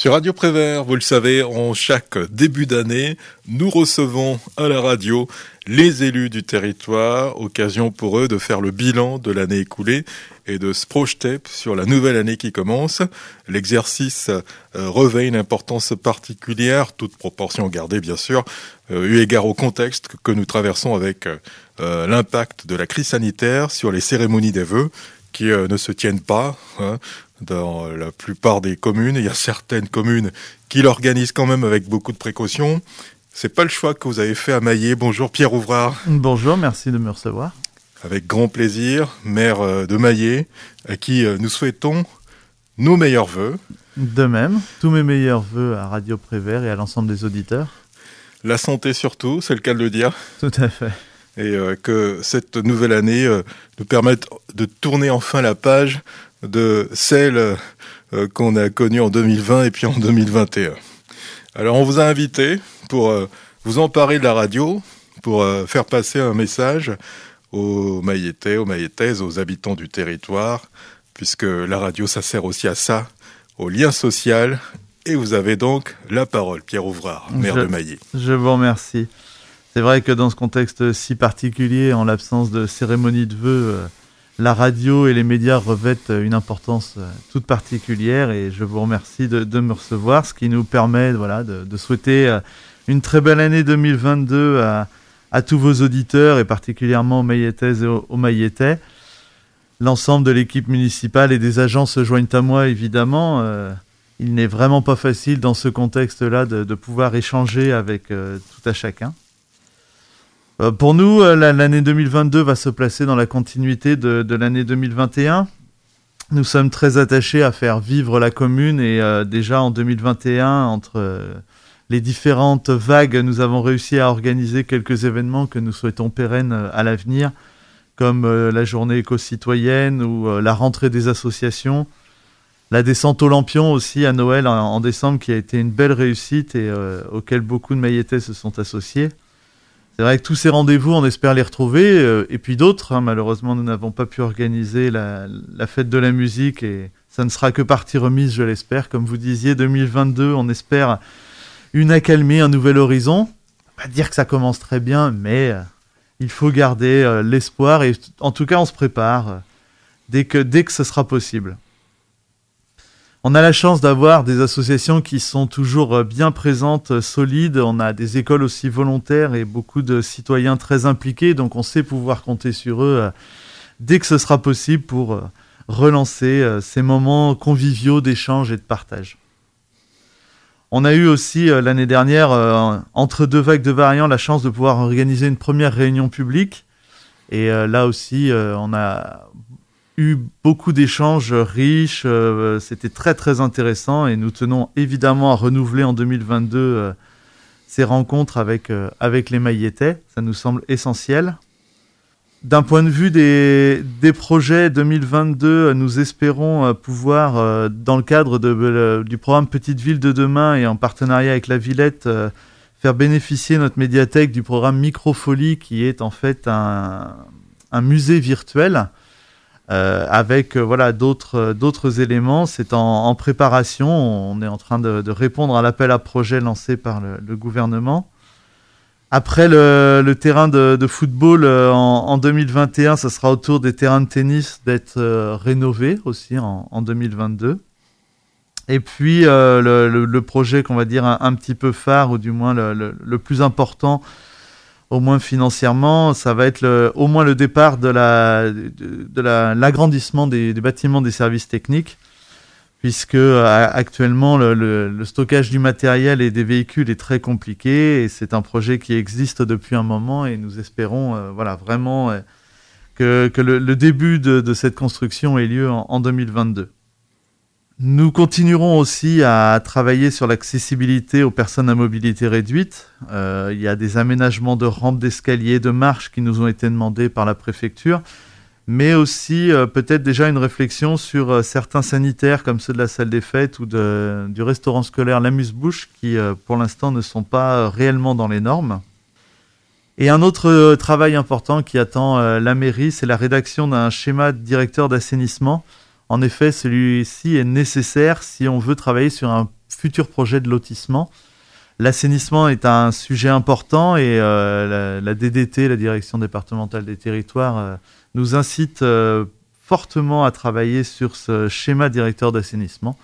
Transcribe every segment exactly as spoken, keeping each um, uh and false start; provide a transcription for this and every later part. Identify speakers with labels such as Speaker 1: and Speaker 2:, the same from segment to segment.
Speaker 1: Sur Radio Prévert, vous le savez, en chaque début d'année, nous recevons à la radio les élus du territoire, occasion pour eux de faire le bilan de l'année écoulée et de se projeter sur la nouvelle année qui commence. L'exercice euh, revêt une importance particulière, toute proportion gardée bien sûr, euh, eu égard au contexte que nous traversons avec euh, l'impact de la crise sanitaire sur les cérémonies des vœux qui euh, ne se tiennent pas, hein. Dans la plupart des communes, il y a certaines communes qui l'organisent quand même avec beaucoup de précautions. C'est pas le choix que vous avez fait à Maillé. Bonjour Pierre Ouvrard.
Speaker 2: Bonjour, merci de me recevoir.
Speaker 1: Avec grand plaisir, maire de Maillé, à qui nous souhaitons nos meilleurs vœux.
Speaker 2: De même, tous mes meilleurs vœux à Radio Prévert et à l'ensemble des auditeurs.
Speaker 1: La santé surtout, c'est le cas de le dire.
Speaker 2: Tout à fait.
Speaker 1: Et euh, que cette nouvelle année euh, nous permette de tourner enfin la page de celle euh, qu'on a connue en deux mille vingt et puis en deux mille vingt et un. Alors on vous a invité pour euh, vous emparer de la radio, pour euh, faire passer un message aux Maillettais, aux Maillettaises, aux habitants du territoire, puisque la radio ça sert aussi à ça, au lien social. Et vous avez donc la parole, Pierre Ouvrard, maire
Speaker 2: je,
Speaker 1: de Maillé.
Speaker 2: Je vous remercie. C'est vrai que dans ce contexte si particulier, en l'absence de cérémonie de vœux, euh, la radio et les médias revêtent une importance toute particulière et je vous remercie de, de me recevoir, ce qui nous permet voilà, de, de souhaiter une très belle année deux mille vingt-deux à, à tous vos auditeurs et particulièrement aux Maillettaises et aux, aux Maillettais. L'ensemble de l'équipe municipale et des agents se joignent à moi évidemment. Euh, il n'est vraiment pas facile dans ce contexte-là de, de pouvoir échanger avec euh, tout à chacun. Pour nous, l'année deux mille vingt-deux va se placer dans la continuité de, de l'année deux mille vingt et un. Nous sommes très attachés à faire vivre la commune et euh, déjà en deux mille vingt et un, entre euh, les différentes vagues, nous avons réussi à organiser quelques événements que nous souhaitons pérennes euh, à l'avenir, comme euh, la journée éco-citoyenne ou euh, la rentrée des associations, la descente au Lampion aussi à Noël en, en décembre qui a été une belle réussite et euh, auquel beaucoup de Maillettais se sont associés. C'est vrai que tous ces rendez-vous, on espère les retrouver, euh, et puis d'autres. Hein, malheureusement, nous n'avons pas pu organiser la, la fête de la musique, et ça ne sera que partie remise, je l'espère. Comme vous disiez, deux mille vingt-deux, on espère une accalmie, un nouvel horizon. On va pas dire que ça commence très bien, mais euh, il faut garder euh, l'espoir, et en tout cas, on se prépare euh, dès que, dès que ce sera possible. On a la chance d'avoir des associations qui sont toujours bien présentes, solides. On a des écoles aussi volontaires et beaucoup de citoyens très impliqués. Donc on sait pouvoir compter sur eux dès que ce sera possible pour relancer ces moments conviviaux d'échange et de partage. On a eu aussi l'année dernière, entre deux vagues de variants, la chance de pouvoir organiser une première réunion publique. Et là aussi, on a eu beaucoup d'échanges riches, euh, c'était très très intéressant et nous tenons évidemment à renouveler en deux mille vingt-deux euh, ces rencontres avec, euh, avec les Maillettais, ça nous semble essentiel. D'un point de vue des, des projets deux mille vingt-deux, nous espérons euh, pouvoir, euh, dans le cadre de, euh, du programme Petite Ville de demain et en partenariat avec la Villette, euh, faire bénéficier notre médiathèque du programme Microfolie qui est en fait un, un musée virtuel. Euh, avec euh, voilà, d'autres, euh, d'autres éléments. C'est en, en préparation. On est en train de, de répondre à l'appel à projet lancé par le, le gouvernement. Après le, le terrain de, de football euh, en, en deux mille vingt et un, ça sera au tour des terrains de tennis d'être euh, rénovés aussi en, en deux mille vingt-deux. Et puis euh, le, le, le projet qu'on va dire un, un petit peu phare, ou du moins le, le, le plus important, au moins financièrement, ça va être le, au moins le départ de, la, de, de la, l'agrandissement des, des bâtiments des services techniques, puisque euh, actuellement le, le, le stockage du matériel et des véhicules est très compliqué, et c'est un projet qui existe depuis un moment, et nous espérons euh, voilà, vraiment euh, que, que le, le début de, de cette construction ait lieu en, en deux mille vingt-deux. Nous continuerons aussi à travailler sur l'accessibilité aux personnes à mobilité réduite. Euh, il y a des aménagements de rampes d'escalier, de marches qui nous ont été demandés par la préfecture, mais aussi euh, peut-être déjà une réflexion sur euh, certains sanitaires comme ceux de la salle des fêtes ou de, du restaurant scolaire l'Amuse-Bouche qui euh, pour l'instant ne sont pas euh, réellement dans les normes. Et un autre euh, travail important qui attend euh, la mairie, c'est la rédaction d'un schéma de directeur d'assainissement. En effet, celui-ci est nécessaire si on veut travailler sur un futurs projets de lotissement. L'assainissement est un sujet important et euh, la, la D D T, la Direction départementale des territoires, euh, nous incite euh, fortement à travailler sur ce schéma directeur d'assainissement,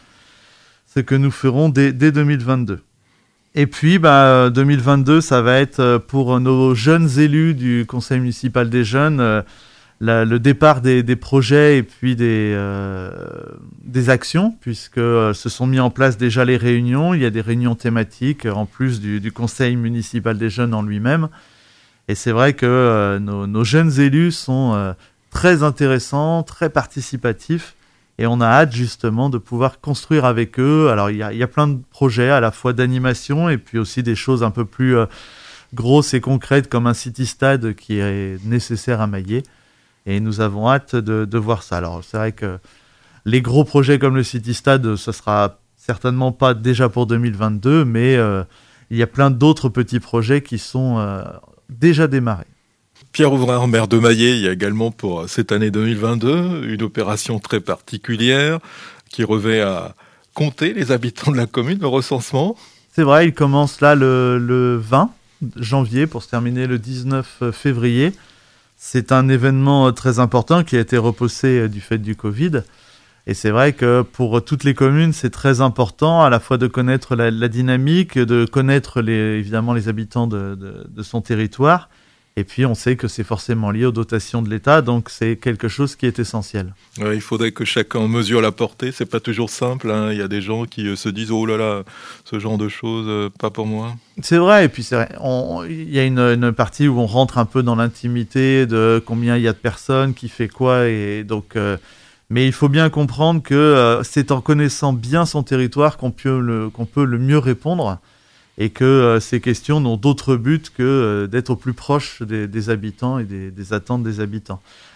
Speaker 2: ce que nous ferons dès, dès deux mille vingt-deux. Et puis, bah, deux mille vingt-deux, ça va être pour nos jeunes élus du Conseil municipal des jeunes, euh, la, le départ des, des projets et puis des, euh, des actions, puisque euh, se sont mis en place déjà les réunions. Il y a des réunions thématiques, en plus du, du Conseil municipal des jeunes en lui-même. Et c'est vrai que euh, nos, nos jeunes élus sont euh, très intéressants, très participatifs. Et on a hâte justement de pouvoir construire avec eux. Alors il y a, il y a plein de projets à la fois d'animation et puis aussi des choses un peu plus euh, grosses et concrètes comme un city-stade qui est nécessaire à Maillé. Et nous avons hâte de, de voir ça. Alors c'est vrai que les gros projets comme le city-stade, ce sera certainement pas déjà pour deux mille vingt-deux, mais euh, il y a plein d'autres petits projets qui sont euh, déjà démarrés.
Speaker 1: Pierre Ouvrard, maire de Maillé, il y a également pour cette année deux mille vingt-deux une opération très particulière qui revêt à compter les habitants de la commune, le recensement.
Speaker 2: C'est vrai, il commence là le, le vingt janvier pour se terminer le dix-neuf février. C'est un événement très important qui a été repoussé du fait du Covid. Et c'est vrai que pour toutes les communes, c'est très important à la fois de connaître la, la dynamique, de connaître les, évidemment les habitants de, de, de son territoire. Et puis, on sait que c'est forcément lié aux dotations de l'État, donc c'est quelque chose qui est essentiel.
Speaker 1: Ouais, il faudrait que chacun mesure la portée. C'est pas toujours simple, hein. Il y a des gens qui euh, se disent « Oh là là, ce genre de choses, euh, pas pour moi ».
Speaker 2: C'est vrai, et puis c'est vrai. On, il y a une, une partie où on rentre un peu dans l'intimité de combien il y a de personnes, qui fait quoi, et donc... Euh, mais il faut bien comprendre que euh, c'est en connaissant bien son territoire qu'on peut le, qu'on peut le mieux répondre. Et que euh, ces questions n'ont d'autre but que euh, d'être au plus proche des, des habitants et des, des attentes des habitants.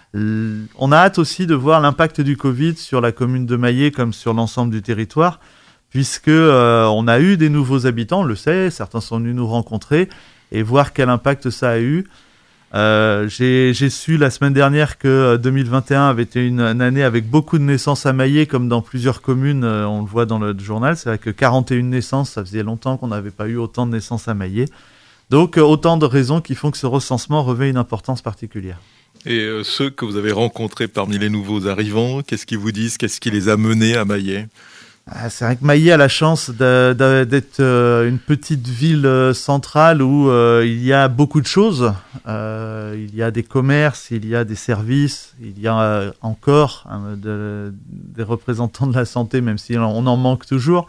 Speaker 2: L- on a hâte aussi de voir l'impact du Covid sur la commune de Maillé comme sur l'ensemble du territoire, puisque euh, on a eu des nouveaux habitants, on le sait, certains sont venus nous rencontrer, et voir quel impact ça a eu. Euh, j'ai, j'ai su la semaine dernière que deux mille vingt et un avait été une, une année avec beaucoup de naissances à Maillé, comme dans plusieurs communes, euh, on le voit dans le journal. C'est vrai que quarante et une naissances, ça faisait longtemps qu'on n'avait pas eu autant de naissances à Maillé. Donc euh, autant de raisons qui font que ce recensement revêt une importance particulière.
Speaker 1: Et euh, ceux que vous avez rencontrés parmi les nouveaux arrivants, qu'est-ce qu'ils vous disent? Qu'est-ce qui les a menés à Maillé?
Speaker 2: Ah, c'est vrai que Maillé a la chance de, de, d'être euh, une petite ville euh, centrale où euh, il y a beaucoup de choses. Euh, il y a des commerces, il y a des services, il y a euh, encore hein, de, des représentants de la santé, même si on en manque toujours.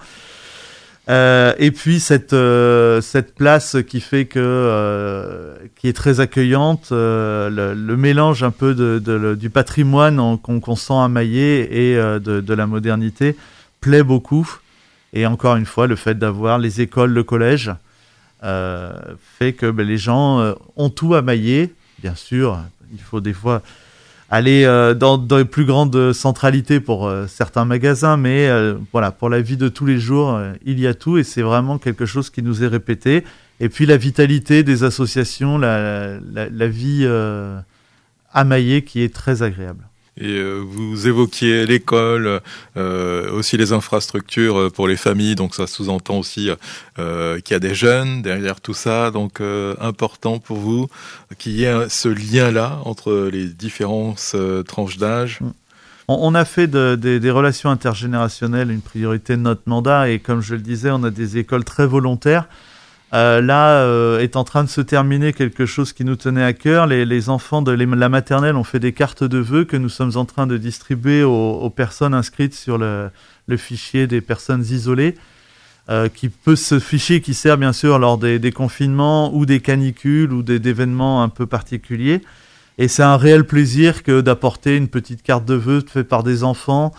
Speaker 2: Euh, et puis cette, euh, cette place qui fait que, euh, qui est très accueillante, euh, le, le mélange un peu de, de, de, du patrimoine en, qu'on, qu'on sent à Maillé et euh, de, de la modernité plaît beaucoup. Et encore une fois, le fait d'avoir les écoles, le collège, euh, fait que ben, les gens euh, ont tout à Maillé. Bien sûr, il faut des fois aller euh, dans, dans les plus grandes centralités pour euh, certains magasins, mais euh, voilà, pour la vie de tous les jours, euh, il y a tout et c'est vraiment quelque chose qui nous est répété. Et puis la vitalité des associations, la, la, la vie euh, à Maillé qui est très agréable.
Speaker 1: Et euh, vous évoquiez l'école, euh, aussi les infrastructures pour les familles, donc ça sous-entend aussi euh, qu'il y a des jeunes derrière tout ça, donc euh, important pour vous qu'il y ait ce lien-là entre les différentes euh, tranches d'âge.
Speaker 2: On, on a fait de, de, des relations intergénérationnelles une priorité de notre mandat et comme je le disais, on a des écoles très volontaires. Euh, là euh, est en train de se terminer quelque chose qui nous tenait à cœur. Les, les enfants de les, la maternelle ont fait des cartes de vœux que nous sommes en train de distribuer aux, aux personnes inscrites sur le, le fichier des personnes isolées, euh, qui peut ce fichier qui sert bien sûr lors des, des confinements ou des canicules ou des, d'événements un peu particuliers. Et c'est un réel plaisir que d'apporter une petite carte de vœux faite par des enfants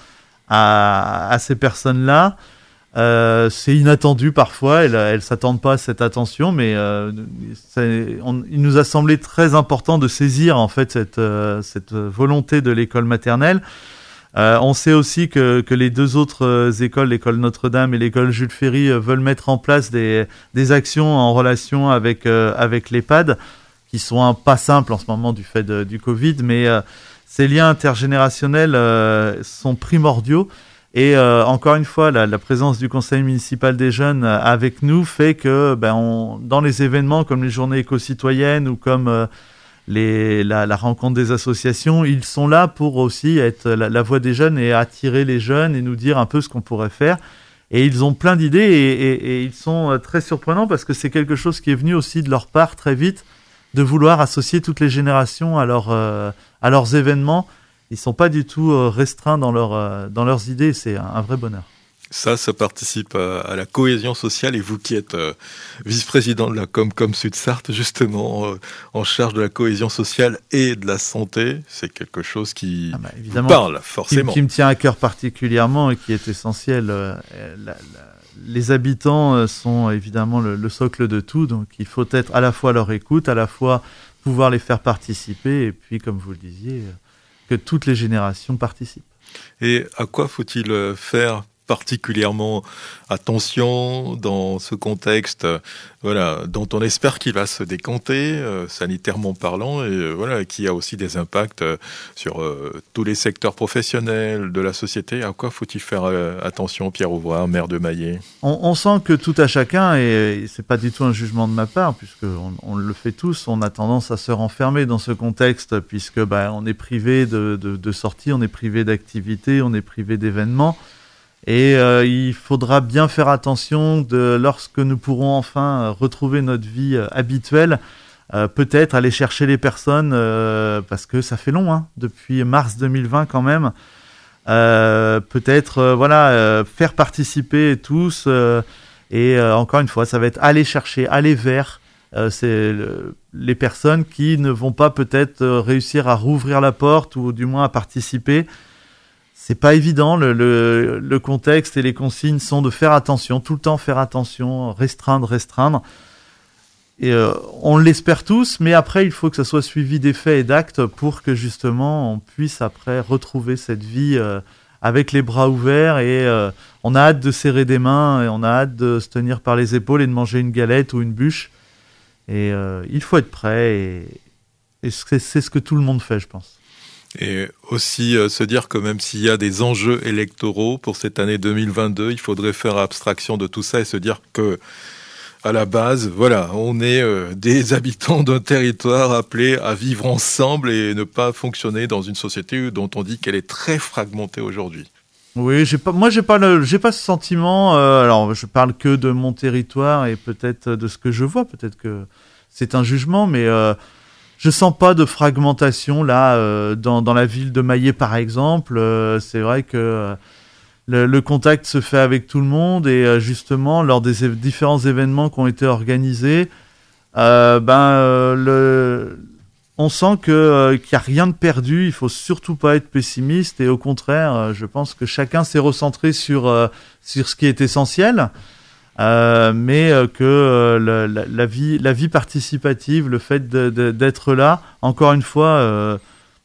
Speaker 2: à, à ces personnes-là. Euh, c'est inattendu parfois, elles ne s'attendent pas à cette attention, mais euh, on, il nous a semblé très important de saisir en fait cette, euh, cette volonté de l'école maternelle. Euh, on sait aussi que, que les deux autres écoles, l'école Notre-Dame et l'école Jules Ferry, euh, veulent mettre en place des, des actions en relation avec, euh, avec l'EHPAD, qui sont un pas simples en ce moment du fait de, du Covid, mais euh, ces liens intergénérationnels euh, sont primordiaux. Et euh, encore une fois, la, la présence du conseil municipal des jeunes avec nous fait que ben, on, dans les événements comme les journées éco-citoyennes ou comme euh, les, la, la rencontre des associations, ils sont là pour aussi être la, la voix des jeunes et attirer les jeunes et nous dire un peu ce qu'on pourrait faire. Et ils ont plein d'idées et, et, et ils sont très surprenants parce que c'est quelque chose qui est venu aussi de leur part très vite, de vouloir associer toutes les générations à, leur, euh, à leurs événements. Ils ne sont pas du tout euh, restreints dans, leur, euh, dans leurs idées, c'est un, un vrai bonheur.
Speaker 1: Ça, ça participe à, à la cohésion sociale. Et vous qui êtes euh, vice-président de la Comcom Sud-Sarthe, justement, euh, en charge de la cohésion sociale et de la santé, c'est quelque chose qui ah bah, vous parle forcément.
Speaker 2: Qui, qui me tient à cœur particulièrement et qui est essentiel. Euh, la, la, les habitants sont évidemment le, le socle de tout, donc il faut être à la fois à leur écoute, à la fois pouvoir les faire participer, et puis, comme vous le disiez, que toutes les générations participent.
Speaker 1: Et à quoi faut-il faire particulièrement attention dans ce contexte, voilà, dont on espère qu'il va se décanter, euh, sanitairement parlant, et euh, voilà, qui a aussi des impacts euh, sur euh, tous les secteurs professionnels de la société. À quoi faut-il faire euh, attention, Pierre Ouvrard, maire de Maillé ?
Speaker 2: on, on sent que tout à chacun, et, et c'est pas du tout un jugement de ma part, puisque on, on le fait tous, on a tendance à se renfermer dans ce contexte, puisque bah, on est privé de, de, de sorties, on est privé d'activités, on est privé d'événements. Et euh, il faudra bien faire attention de, lorsque nous pourrons enfin euh, retrouver notre vie euh, habituelle, euh, peut-être aller chercher les personnes, euh, parce que ça fait long, hein, depuis mars deux mille vingt quand même, euh, peut-être euh, voilà, euh, faire participer tous, euh, et euh, encore une fois, ça va être aller chercher, aller vers euh, c'est le, les personnes qui ne vont pas peut-être euh, réussir à rouvrir la porte, ou du moins à participer. C'est pas évident, le, le, le contexte et les consignes sont de faire attention, tout le temps faire attention, restreindre, restreindre. Et euh, on l'espère tous, mais après il faut que ça soit suivi d'effets et d'actes pour que justement on puisse après retrouver cette vie euh, avec les bras ouverts, et euh, on a hâte de serrer des mains, et on a hâte de se tenir par les épaules et de manger une galette ou une bûche. Et euh, il faut être prêt, et, et c'est, c'est ce que tout le monde fait, je pense.
Speaker 1: Et aussi euh, se dire que même s'il y a des enjeux électoraux pour cette année deux mille vingt-deux, il faudrait faire abstraction de tout ça et se dire que, à la base, voilà, on est euh, des habitants d'un territoire appelés à vivre ensemble et ne pas fonctionner dans une société dont on dit qu'elle est très fragmentée aujourd'hui.
Speaker 2: Oui, j'ai pas, moi j'ai pas le, j'ai pas ce sentiment. Euh, alors je parle que de mon territoire et peut-être de ce que je vois. Peut-être que c'est un jugement, mais euh, je sens pas de fragmentation là euh, dans dans la ville de Maillé par exemple. Euh, c'est vrai que euh, le, le contact se fait avec tout le monde, et euh, justement lors des é- différents événements qui ont été organisés, euh, ben euh, le, on sent que euh, qu'il y a rien de perdu. Il faut surtout pas être pessimiste, et au contraire, euh, je pense que chacun s'est recentré sur euh, sur ce qui est essentiel. Euh, mais euh, que euh, la, la, la, vie, la vie participative, le fait de, de, d'être là, encore une fois, euh,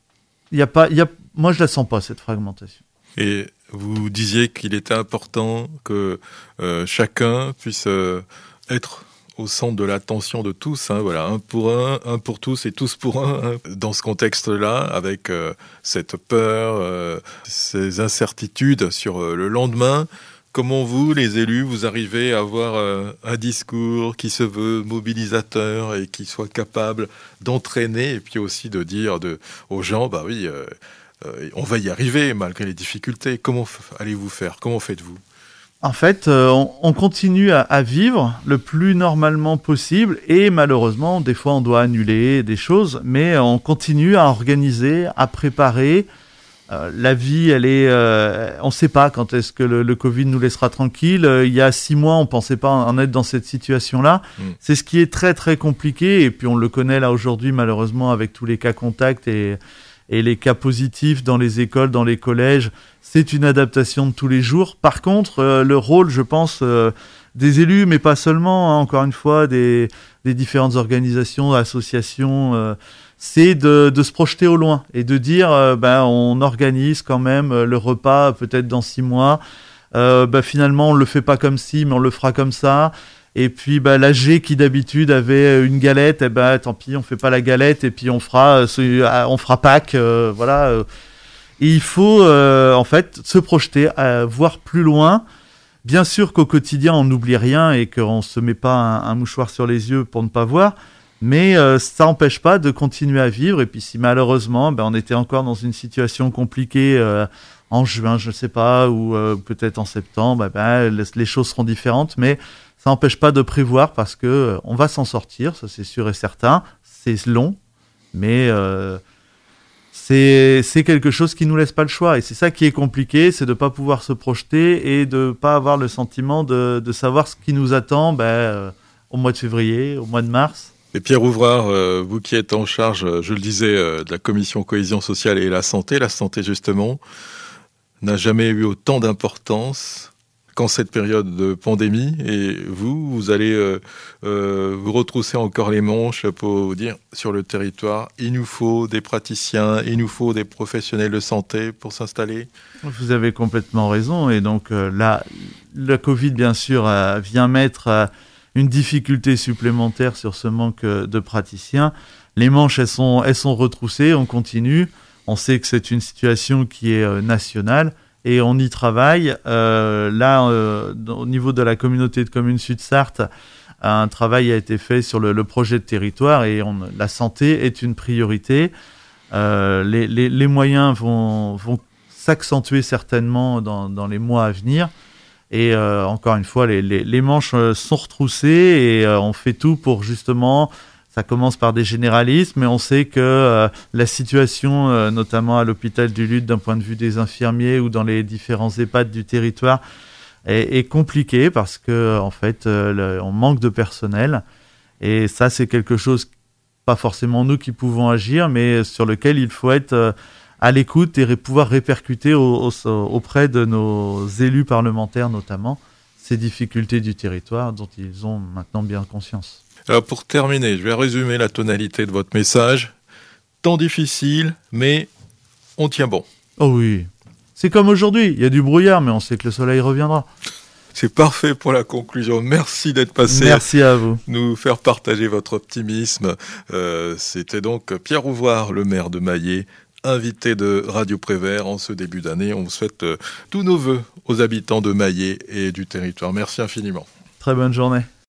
Speaker 2: y a pas, y a, moi je la sens pas, cette fragmentation.
Speaker 1: Et vous disiez qu'il était important que euh, chacun puisse euh, être au centre de l'attention de tous, hein, voilà, un pour un, un pour tous et tous pour un, hein. Dans ce contexte-là, avec euh, cette peur, euh, ces incertitudes sur euh, le lendemain, comment vous, les élus, vous arrivez à avoir euh, un discours qui se veut mobilisateur et qui soit capable d'entraîner, et puis aussi de dire de, aux gens, bah oui, euh, euh, on va y arriver malgré les difficultés. Comment f- allez-vous faire ? Comment faites-vous ?
Speaker 2: En fait, euh, on, on continue à, à vivre le plus normalement possible, et malheureusement, des fois on doit annuler des choses, mais on continue à organiser, à préparer. Euh, la vie, elle est, euh, on ne sait pas quand est-ce que le, le Covid nous laissera tranquille. Euh, il y a six mois, on ne pensait pas en être dans cette situation-là. Mmh. C'est ce qui est très très compliqué, et puis on le connaît là aujourd'hui malheureusement avec tous les cas contacts et, et les cas positifs dans les écoles, dans les collèges. C'est une adaptation de tous les jours. Par contre, euh, le rôle, je pense, euh, des élus, mais pas seulement, hein, encore une fois, des, des différentes organisations, associations, euh, c'est de, de se projeter au loin et de dire, euh, ben, on organise quand même le repas peut-être dans six mois. Euh, ben, finalement, on le fait pas comme ci, mais on le fera comme ça. Et puis, ben, l'A G qui d'habitude avait une galette, eh ben, tant pis, on fait pas la galette, et puis on fera, on fera Pâques, euh, voilà. Et il faut euh, en fait se projeter, euh, voir plus loin. Bien sûr qu'au quotidien, on n'oublie rien et qu'on ne se met pas un, un mouchoir sur les yeux pour ne pas voir. Mais euh, ça n'empêche pas de continuer à vivre. Et puis si malheureusement, ben, on était encore dans une situation compliquée euh, en juin, je ne sais pas, ou euh, peut-être en septembre, ben, les, les choses seront différentes. Mais ça n'empêche pas de prévoir parce qu'on euh, va s'en sortir, ça c'est sûr et certain. C'est long, mais... Euh, C'est, c'est quelque chose qui nous laisse pas le choix. Et c'est ça qui est compliqué, c'est de ne pas pouvoir se projeter et de ne pas avoir le sentiment de, de savoir ce qui nous attend ben, euh, au mois de février, au mois de mars.
Speaker 1: Et Pierre Ouvrard, euh, vous qui êtes en charge, je le disais, euh, de la commission cohésion sociale et la santé, la santé justement, n'a jamais eu autant d'importance qu'en cette période de pandémie. Et vous, vous allez euh, euh, vous retrousser encore les manches pour vous dire, sur le territoire, il nous faut des praticiens, il nous faut des professionnels de santé pour s'installer.
Speaker 2: Vous avez complètement raison. Et donc euh, là, la Covid, bien sûr, euh, vient mettre euh, une difficulté supplémentaire sur ce manque de praticiens. Les manches, elles sont, elles sont retroussées, on continue. On sait que c'est une situation qui est euh, nationale. Et on y travaille. Euh, là, euh, au niveau de la communauté de communes Sud-Sarthe, un travail a été fait sur le, le projet de territoire et on, la santé est une priorité. Euh, les, les, les moyens vont, vont s'accentuer certainement dans, dans les mois à venir. Et euh, encore une fois, les, les, les manches sont retroussées et euh, on fait tout pour justement... Ça commence par des généralistes, mais on sait que euh, la situation, euh, notamment à l'hôpital du Lude, d'un point de vue des infirmiers ou dans les différents EHPAD du territoire, est, est compliquée parce que en fait, euh, le, on manque de personnel. Et ça, c'est quelque chose, pas forcément nous qui pouvons agir, mais sur lequel il faut être euh, à l'écoute et ré- pouvoir répercuter au, au, auprès de nos élus parlementaires, notamment, ces difficultés du territoire dont ils ont maintenant bien conscience.
Speaker 1: Alors pour terminer, je vais résumer la tonalité de votre message. Temps difficile, mais on tient bon.
Speaker 2: Oh oui, c'est comme aujourd'hui, il y a du brouillard, mais on sait que le soleil reviendra.
Speaker 1: C'est parfait pour la conclusion. Merci d'être passé.
Speaker 2: Merci à vous.
Speaker 1: Nous faire partager votre optimisme. Euh, c'était donc Pierre Ouvrard, le maire de Maillé, invité de Radio Prévert en ce début d'année. On vous souhaite euh, tous nos vœux aux habitants de Maillé et du territoire. Merci infiniment.
Speaker 2: Très bonne journée.